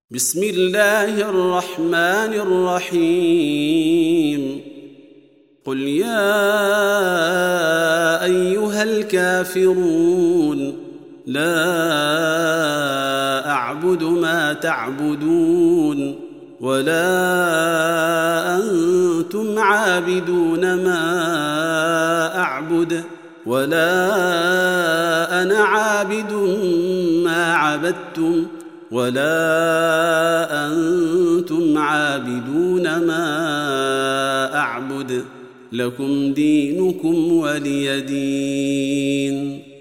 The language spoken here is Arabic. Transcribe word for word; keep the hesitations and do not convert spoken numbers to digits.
بسم الله الرحمن الرحيم قل يا أيها الكافرون لا أعبد ما تعبدون ولا أنتم عابدون ما أعبد ولا أنا عابد ما عبدتم ولا أنتم عابدون ما أعبد لكم دينكم ولي دين.